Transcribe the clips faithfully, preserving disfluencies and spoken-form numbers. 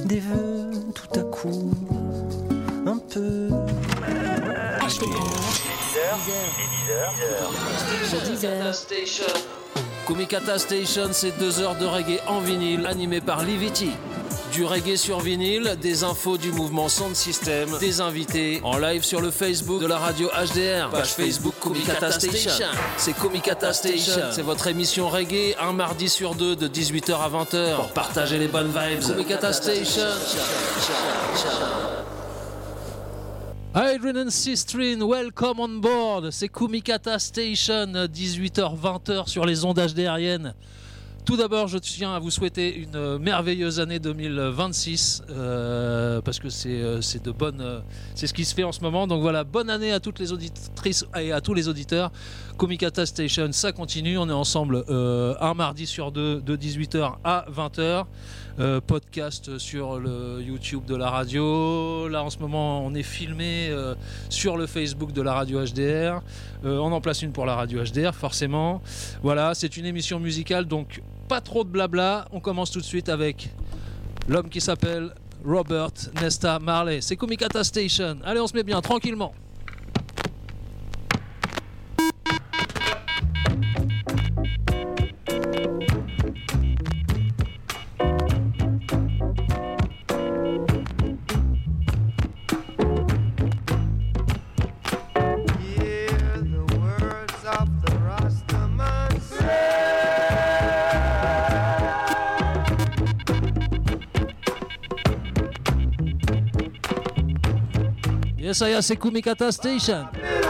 des vœux tout à coup, un peu. H D R. Station. Kumikata Station, c'est deux heures de reggae en vinyle, animé par Liviti. Du reggae sur vinyle, des infos du mouvement Sound System, des invités en live sur le Facebook de la radio H D R, page Facebook Kumikata Station. C'est Kumikata Station, c'est votre émission reggae, un mardi sur deux de dix-huit heures à vingt heures pour partager les bonnes vibes. Kumikata Station. Hydrogen Sistrin, welcome on board. C'est Kumikata Station, dix-huit heures vingt heures sur les ondes H D R-iennes. Tout d'abord, je tiens à vous souhaiter une merveilleuse année deux mille vingt-six euh, parce que c'est, c'est de bonnes, euh, c'est ce qui se fait en ce moment. Donc voilà, bonne année à toutes les auditrices et à tous les auditeurs. Kumikata Station, ça continue. On est ensemble euh, un mardi sur deux de dix-huit heures à vingt heures. Euh, podcast sur le YouTube de la radio. Là en ce moment on est filmé euh, sur le Facebook de la radio H D R. Euh, on en place une pour la radio H D R forcément. Voilà, c'est une émission musicale donc pas trop de blabla. On commence tout de suite avec l'homme qui s'appelle Robert Nesta Marley. C'est Kumikata Station. Allez, on se met bien tranquillement. Yes, I c'est Kumikata Station.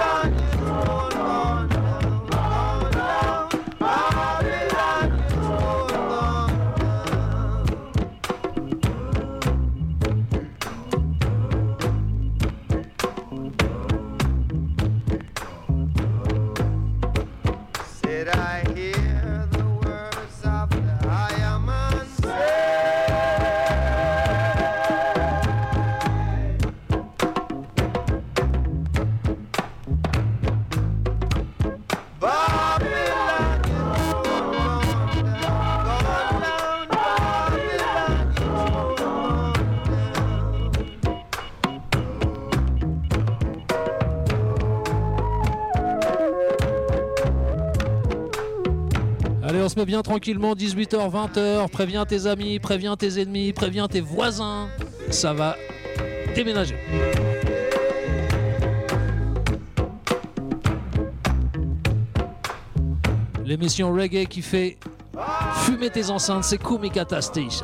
On se met bien tranquillement, dix-huit heures vingt heures, préviens tes amis, préviens tes ennemis, préviens tes voisins, ça va déménager. L'émission reggae qui fait fumer tes enceintes, c'est Kumikata Station.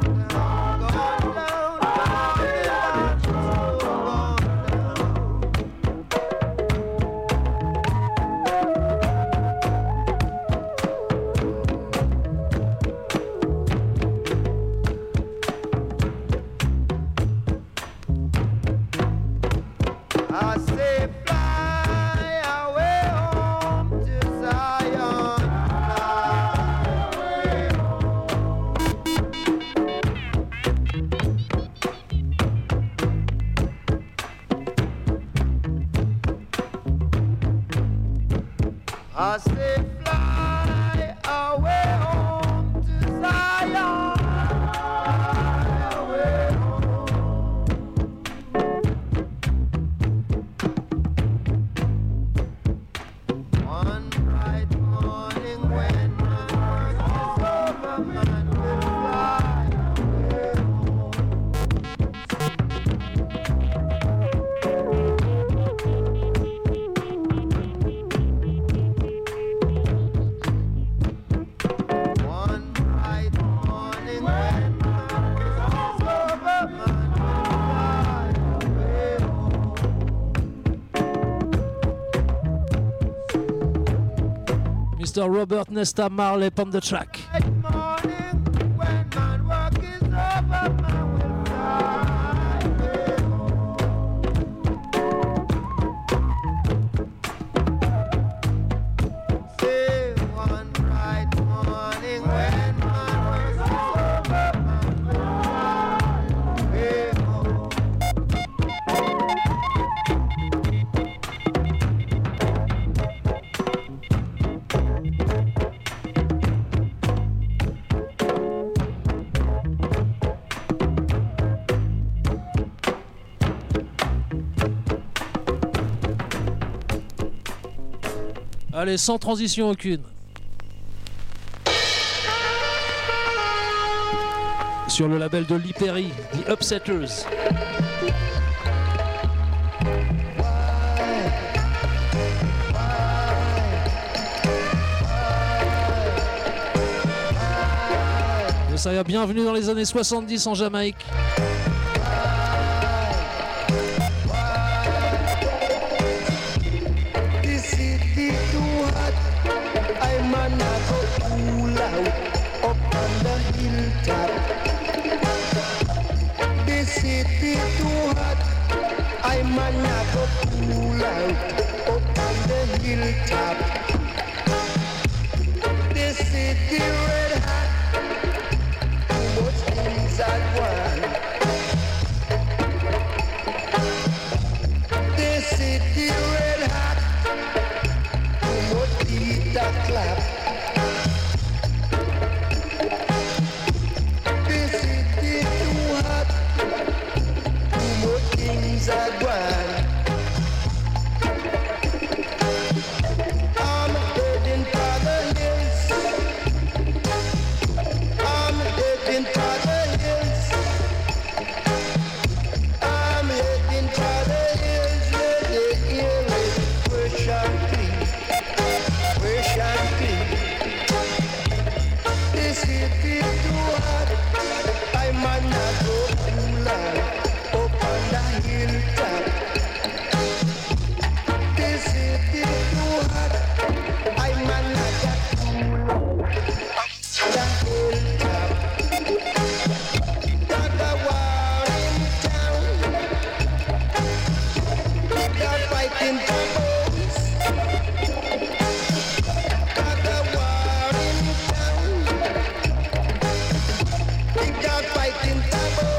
Mister Robert Nesta Marley on the track. Allez, sans transition aucune. Sur le label de Lee Perry, The Upsetters. Et ça y a bienvenue dans les années soixante-dix en Jamaïque. City too hot, I man not go cool out up on the hilltop. The city red hot, too much things at one. The city red hot, too much beat a clap. The city too hot. Things are gone. I'm heading for the hills. I'm heading for the hills. I'm heading for the hills where the air is fresh and clean, fresh and clean. The city too hot. I might not go cool out. Hilltop. This city too hot. I man not that cool on the hilltop. Got a war in town. Got fighting for bones. Got a war in town. Got fighting for bones.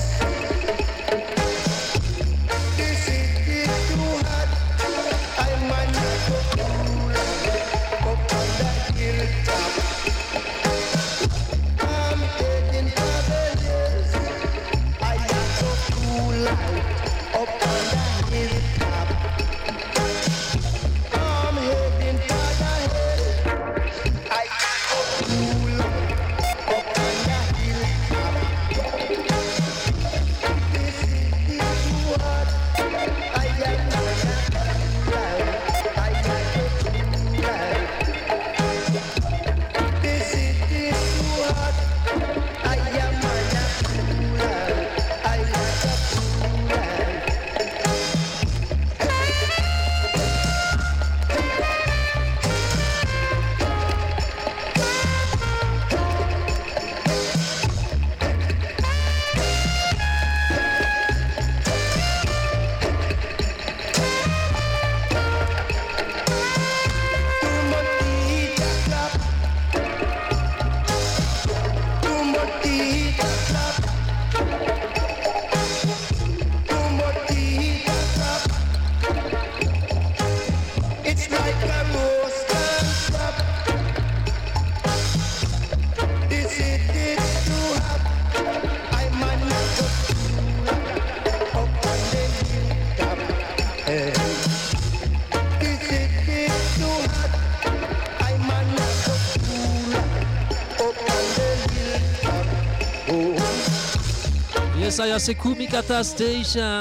Ça y est, c'est Kumikata Station.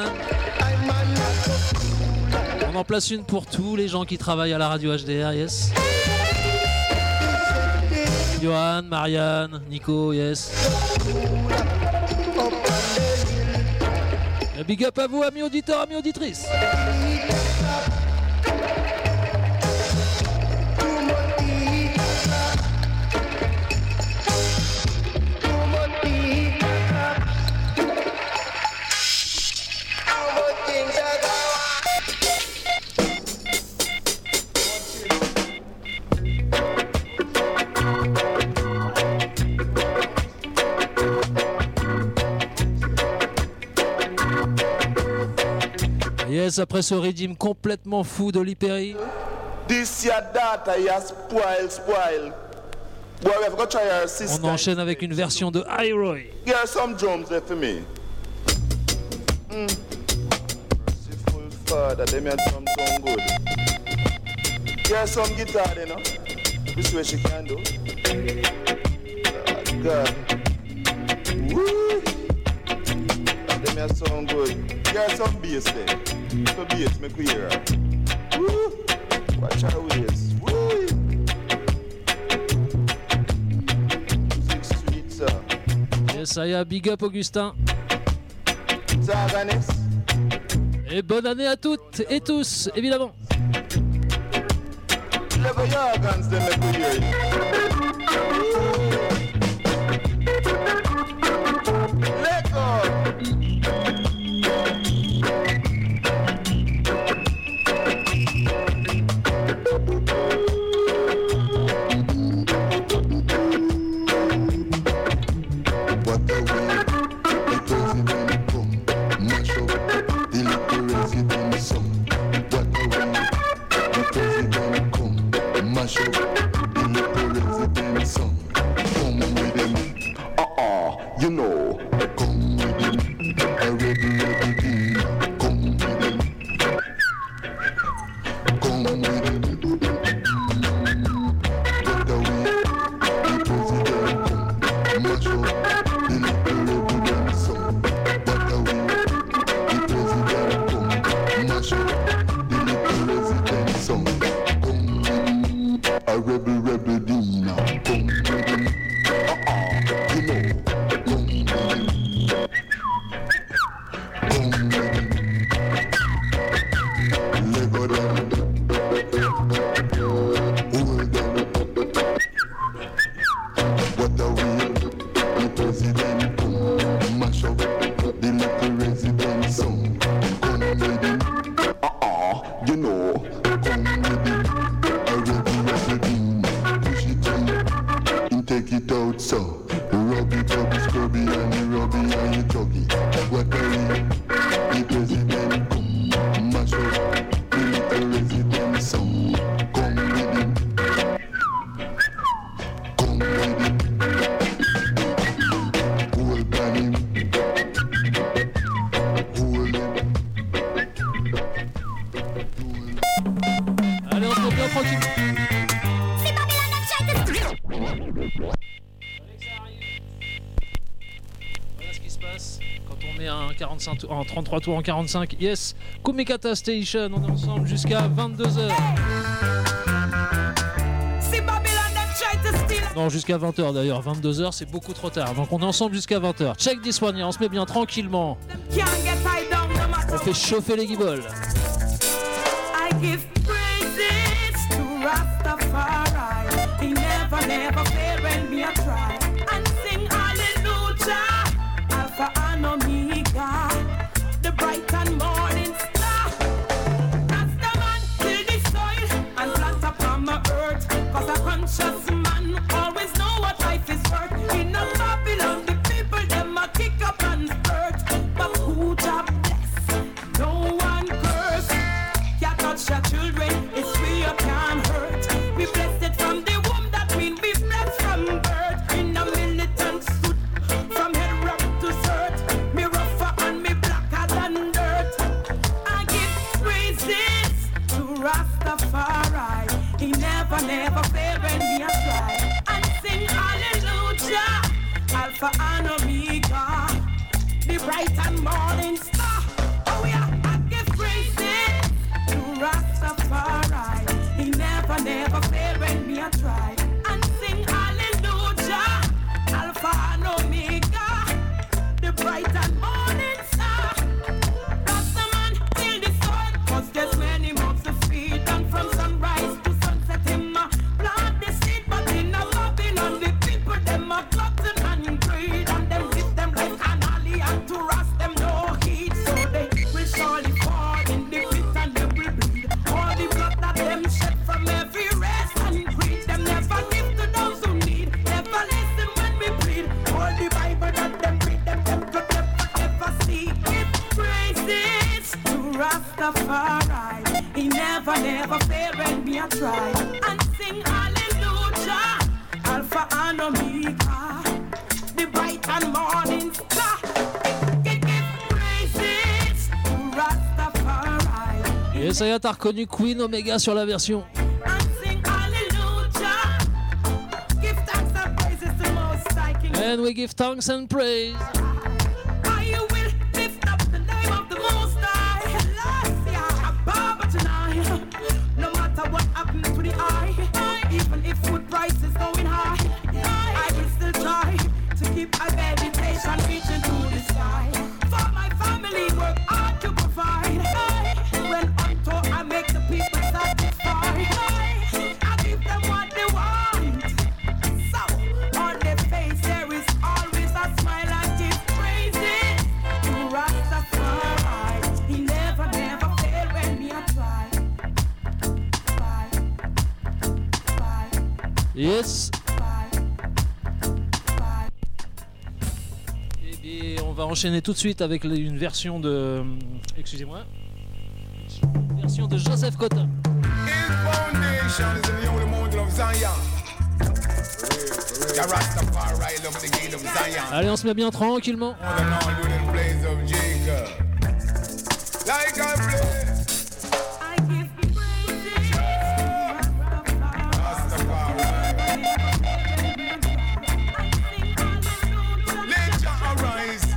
On en place une pour tous les gens qui travaillent à la radio H D R, yes. Johan, Marianne, Nico, yes. Et big up à vous, amis auditeurs, amis auditrices. Yes, après ce redeem complètement fou de Lee Perry. This your data, you spoil, spoil. Boy, we have got to try our system. On enchaîne avec une version de Iroy. Here are some drums there for me. Mm. Merciful Father, they made some sound good. Here's some guitar, you know. This way she can do. Oh, God. Woo! That them sound good. Here's some bass there. So bass, make we hear her. Woo! Watch her waist. Woo! Music sweet, sir. Yes, I big up Augustin. Zaganis. Et bonne année à toutes et tous, évidemment. Level your organs, them make we hear you. Let go. You know, come with him, a rebel, rebel king. Come with him, come with him. Get away, the president come, mash up the little rebel song. Get away, the president come, mash up the little president song. Come with him, a rebel, rebel Dina. Come with him, uh-uh, you know. En trente-trois tours en quarante-cinq, yes, Kumikata Station, on est ensemble jusqu'à vingt-deux heures. Non, jusqu'à vingt heures d'ailleurs, vingt-deux heures c'est beaucoup trop tard, donc on est ensemble jusqu'à vingt heures. Check this one, on se met bien tranquillement. On fait chauffer les guibolles. I give praises to Rastafari. He never, never failed when we are trying. And sing hallelujah, Alpha and Omega, the bright and morning star. Rastaman till the soil and plant upon my earth. Cause a conscious man always know what life is worth. In a Babylon, the people them a kick up and hurt. But who job bless? No one curse. Can't touch your children, it's free you can't hurt. We blessed it from the womb, that mean we blessed from birth. In a militant suit, from head wrap to skirt. Me rougher and me blacker than dirt. I give praises to Rastafari. He never, never failed when we are try. And sing hallelujah, Alpha and Omega, the bright and morning star. Oh yeah, I give praises to Rastafari. He never, never failed when we are try. And sing hallelujah, Alpha and Omega, the bright and morning star. Rastaman till the sun, cause there's many months to feed. And from sunrise to sunset him a plant the seed. But in a Babylon the people them a glutton and greed. And them give them like an alley and to rust them no heed. So they will surely fall in the pit and they will bleed. All the blood that them shed from every race and creed. Them never give to those who need. Never listen when we plead. All the Bible that them read, them them could never ever see. Give praises to Rastafari. He never, never failed when we are try. And sing hallelujah, Alpha and Omega, the bright and morning star. Give praises to Rastafari. Et ça y est, t'as reconnu Queen Omega sur la version. And And we give thanks and praise. I will lift up the name of the Most High. Last year, I bow tonight. No matter what happens to the eye, even if food prices going high, I will still try to keep a meditation reaching to the sky. For my family, work hard to provide. When unto I make the people satisfied, I give them what they want. So on their face there is always a smile and give praises to Rastafari. He never, never failed when me a try. Try, try, Yes. try, try. Eh bien, on va enchaîner tout de suite avec les- une version de. Excusez-moi. Une version de Joseph Cotin. His foundation is in the only mountain of Zion. The Rastafari love the gate of Zion. Allez, on se met bien tranquillement. All in all, you the blaze of Jacob. Like I play, I give praises to Rastafari. Let Jah arise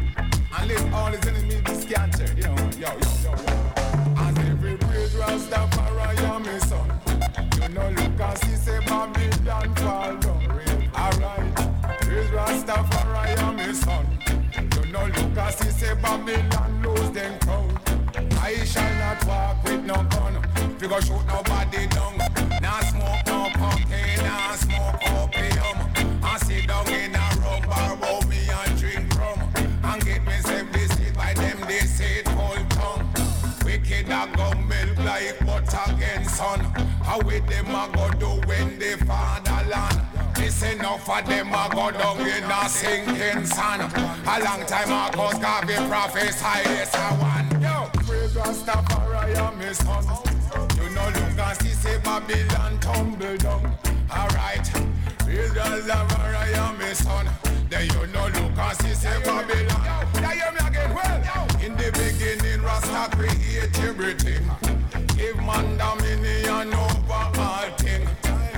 and let all his enemies be scattered. Yo, yo, yo, yo, yo. As every praise Rastafari, I'm his son. You know, look and see, say Babylon fall down. Alright, praise Rastafari, I'm his son. You know, look and see, say Babylon lose them crown. I shall not walk with no gun. Figure shoot nobody down. Nah smoke no cocaine, nah smoke opium. I sit down in a rum bar, bow me and drink rum. And get myself deceived by them deceitful tongue. Wicked a go milk like butter against sun. How with them a go do when they fatherland? This enough of them a go down in a sinking sun. A long time ago, God be prophesy this a one. Yo, praise Rastafari, I'm his son. You know, look and see, say Babylon tumble down. Alright, praise Rastafari, I'm his son. Then you know, look and see, say Babylon. Now hear me again, well. In the beginning, Rasta create everything. Give man dominion over all things.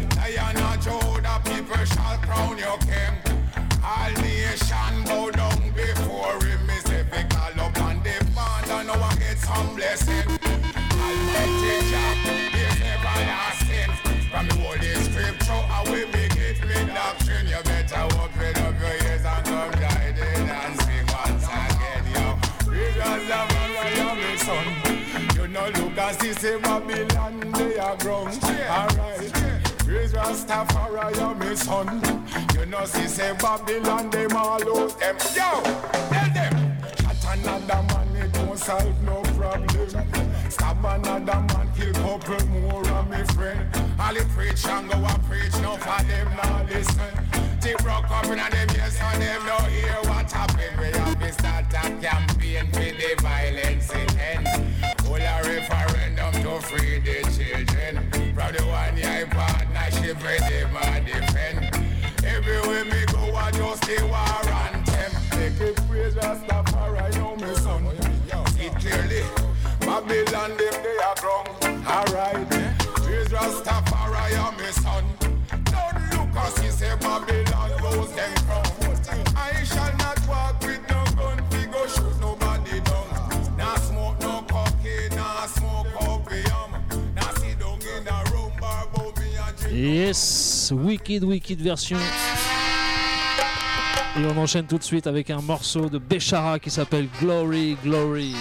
Diana Judah, people shall crown your king. All nation bow down before him. Me say, we call up on the Father, now I get some blessing. Almighty Jah is everlasting. From the Holy Scripture, I will make it with doctrine. You better open up your ears and come guided and sing once again, yo. Because of I am his son. You know, look and see, say Babylon, they are grown. Alright. Praise Rastafari, I'm his son. You know, see, say Babylon, them all lose them. Yo, tell them. Shot another man, it won't solve no problem. Stab another man, kill couple more of my friend. All the preach and go and preach, no for them now listen. They broke up in them ears, so them no hear what happened. We have to start a campaign for the violence in end. Hold a referendum to free the children. From the one year partnership with them I defend. Everywhere me go, I just the war anthem. Make it praise Rastafari, know me son. See clearly, Babylon them they are grown. Alright, praise Rastafari, I'm me son. Don't look as he say Babylon goes them crown. I shall not walk with no gun, we go shoot nobody down. Nah smoke no cocaine, nah smoke opium. Nah sit down in a room bar, bow me and drink. Yes, wicked, wicked version. Et on enchaîne tout de suite avec un morceau de Béchara qui s'appelle Glory, Glory.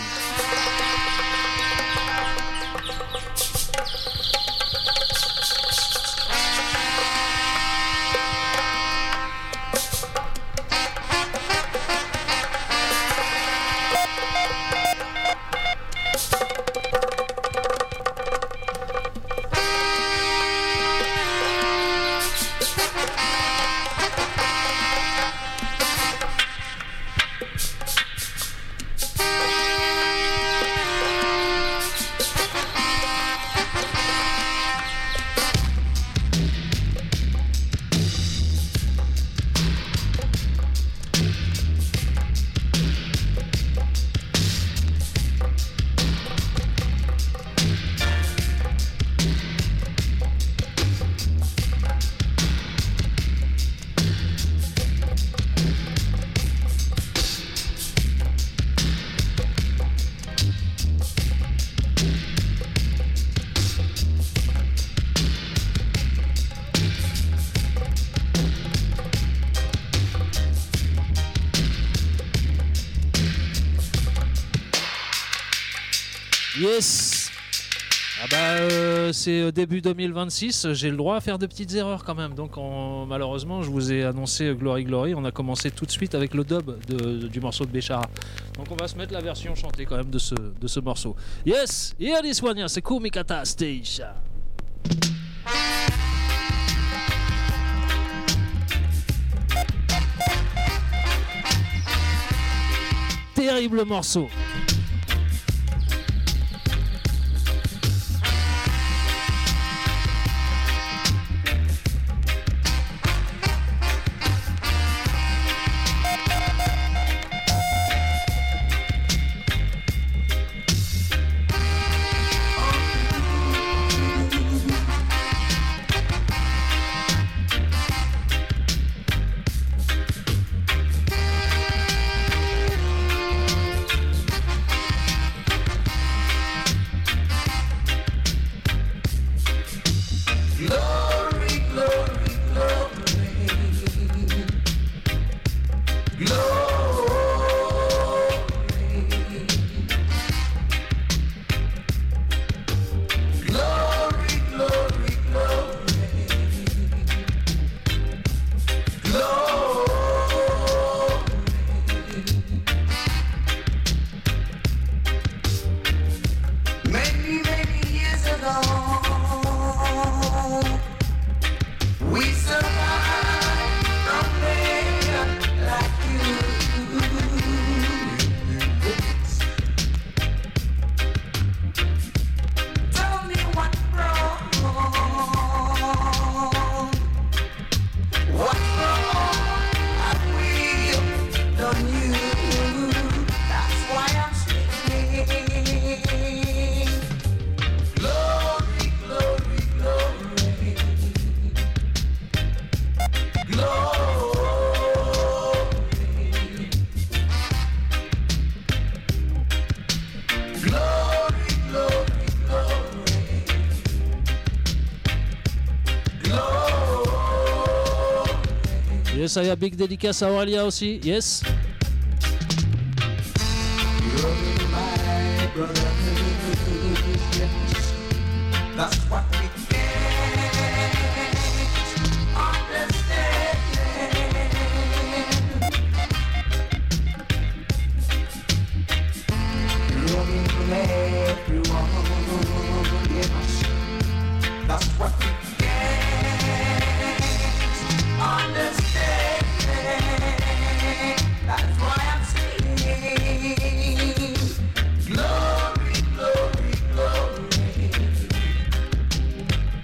Yes. Ah bah euh, c'est euh, début deux mille vingt-six, j'ai le droit à faire de petites erreurs quand même. Donc on, malheureusement je vous ai annoncé euh, Glory Glory, on a commencé tout de suite avec le dub de, de, du morceau de Béchara. Donc on va se mettre la version chantée quand même de ce, de ce morceau. Yes, here this one, c'est Kumikata Station. Terrible morceau. Yes, I have big dédicace à Aurélia aussi. Yes. That's what we can't understand. Loving from everyone, yes. That's what we can't understand. That's why I'm singing. Glory, glory, glory.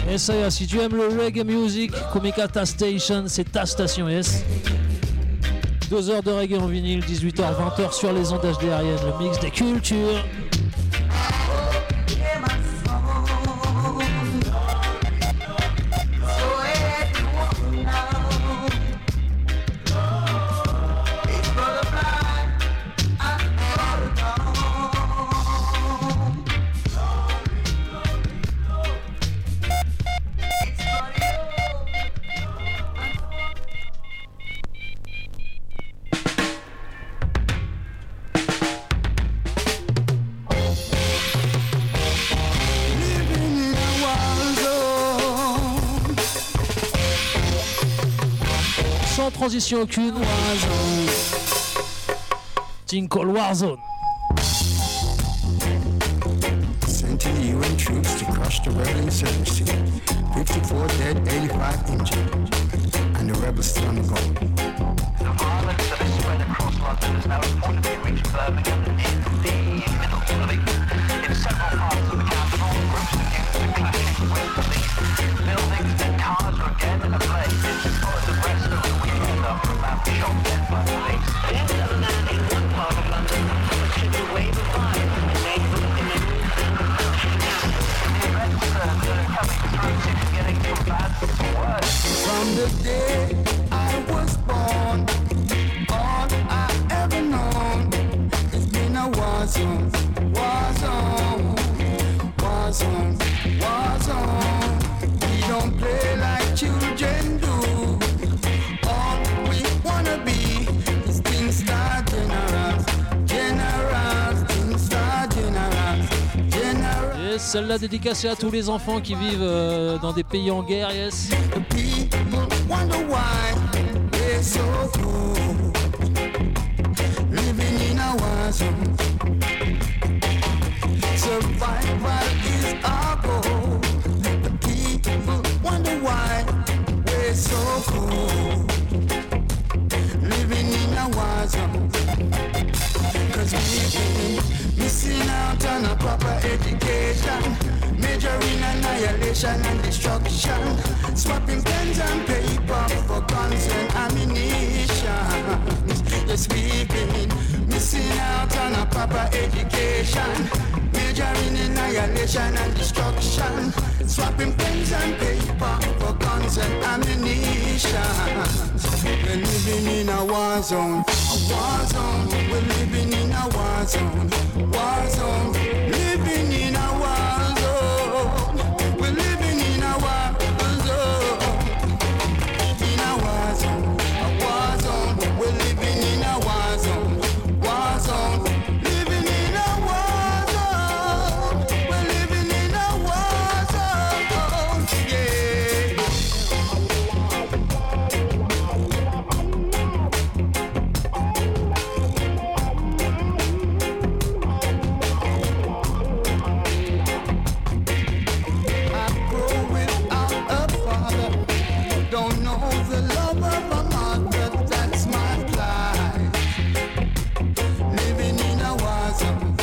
Et ça y est, si tu aimes le reggae music, Kumikata Station, c'est ta station, yes. Deux heures de reggae en vinyle, dix-huit heures vingt heures sur les ondes H D aériennes, le mix des cultures. Transition aucune. Warzone. Thing called Warzone. Sent to the U N troops to crush the rebel insurgency. fifty-four dead, eighty-five injured. And the rebels still on the go. The violence that has spread across London has now reportedly reached Birmingham in the middle of the week. In several parts of the capital, groups of youths are clashing with police. Buildings and cars are again ablaze. It's followed the rest of the weekend after a man was shot dead by police. The end of a man in one part of London triggered a wave of violence in the neighbourhood in the The events uh, that are coming through seem to be getting from bad to worse. From the day I was born, all I ever known has been a war zone, war zone, war zone, war zone. We don't play like children do. All we wanna be is King Star Generals, Generals, King Star Generals, Generals. Et celle-là dédicacée à tous les enfants qui vivent euh, dans des pays en guerre, yes. The people wonder why we're so cool, living in a war zone. Survival is our goal. The people wonder why we're so cool, living in a war zone. Cause we've been missing out on a proper education, majoring annihilation and destruction, swapping pens and paper for guns and ammunition. Yes, we've been missing out on a proper education, majoring in annihilation and destruction, swapping pens and paper for guns and ammunition. We're living in a war zone, a war zone. We're living in a war zone, war zone. Living in a war zone. We're living in a war zone, in a war zone, a war zone. We're living in a war zone, war zone. Living in a war zone. We're living in a war zone, yeah. I grow without a father, don't know the love of a mother, that's my plight. Living in a war zone.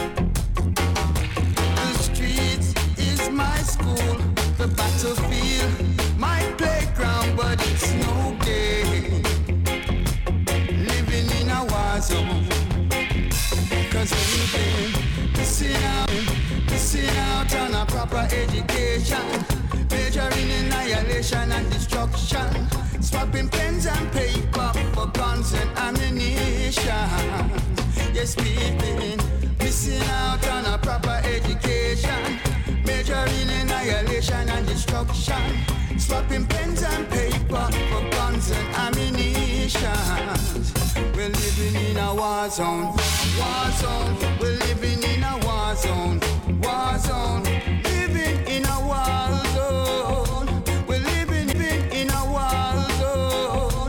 The streets is my school, the battlefield my playground, but it's no game. Living in a war zone. Cause we've been missing out, missing out on a proper education, majoring in annihilation and destruction, swapping pens and paper for guns and ammunition. Yes, we've been missing out on a proper education, majoring in annihilation and destruction, swapping pens and paper for guns and ammunition. We're living in a war zone, war zone. We're living in a war zone, war zone.